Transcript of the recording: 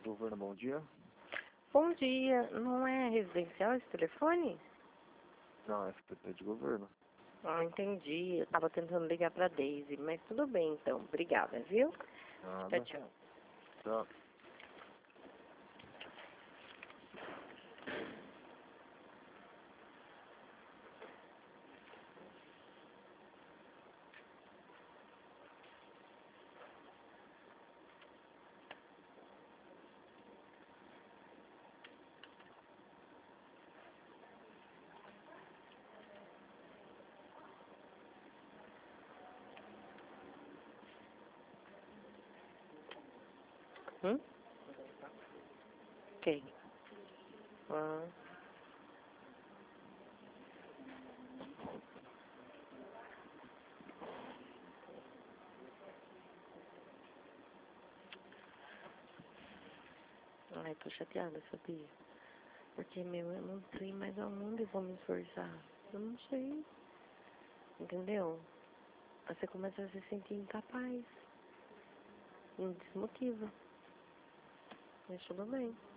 Governo, bom dia. Bom dia, não é residencial esse telefone? Não, é FPP de governo. Ah, entendi. Eu tava tentando ligar pra Daisy, mas tudo bem então. Obrigada, viu? Nada. Tchau, tchau. Tchau. Quem? Ah. Ai, tô chateada, sabia? Porque, meu, eu não sei mais aonde eu vou me esforçar. Eu não sei. Entendeu? Aí você começa a se sentir incapaz. Me desmotiva. Mas tudo bem.